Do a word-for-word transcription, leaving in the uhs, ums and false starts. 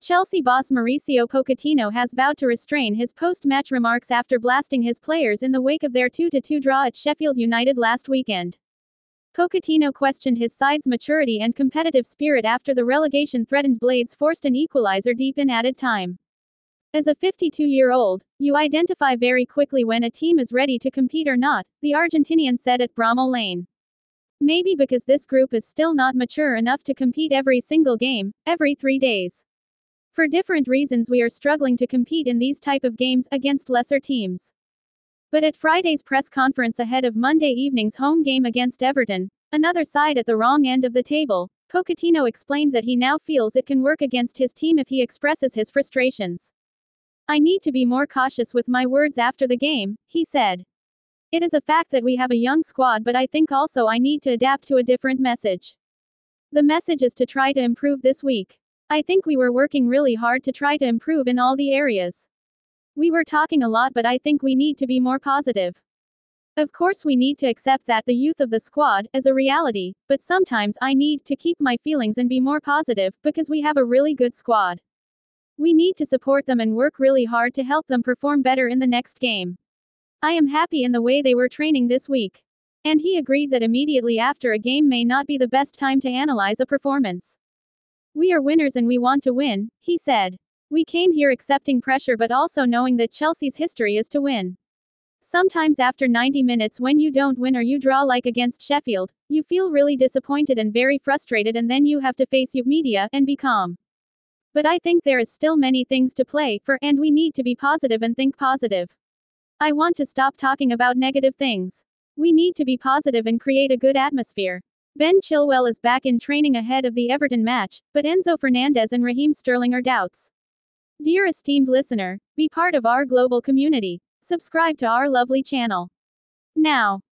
Chelsea boss Mauricio Pochettino has vowed to restrain his post-match remarks after blasting his players in the wake of their two to two draw at Sheffield United last weekend. Pochettino questioned his side's maturity and competitive spirit after the relegation-threatened Blades forced an equalizer deep in added time. As a fifty-two-year-old, you identify very quickly when a team is ready to compete or not, the Argentinian said at Bramall Lane. Maybe because this group is still not mature enough to compete every single game, every three days. For different reasons we are struggling to compete in these type of games against lesser teams. But at Friday's press conference ahead of Monday evening's home game against Everton, another side at the wrong end of the table, Pochettino explained that he now feels it can work against his team if he expresses his frustrations. I need to be more cautious with my words after the game, he said. It is a fact that we have a young squad, but I think also I need to adapt to a different message. The message is to try to improve this week. I think we were working really hard to try to improve in all the areas. We were talking a lot, but I think we need to be more positive. Of course we need to accept that the youth of the squad is a reality, but sometimes I need to keep my feelings and be more positive, because we have a really good squad. We need to support them and work really hard to help them perform better in the next game. I am happy in the way they were training this week. And he agreed that immediately after a game may not be the best time to analyze a performance. We are winners and we want to win, he said. We came here accepting pressure but also knowing that Chelsea's history is to win. Sometimes after ninety minutes when you don't win or you draw like against Sheffield, you feel really disappointed and very frustrated, and then you have to face your media and be calm. But I think there is still many things to play for, and we need to be positive and think positive. I want to stop talking about negative things. We need to be positive and create a good atmosphere. Ben Chilwell is back in training ahead of the Everton match, but Enzo Fernandez and Raheem Sterling are doubts. Dear esteemed listener, be part of our global community. Subscribe to our lovely channel now.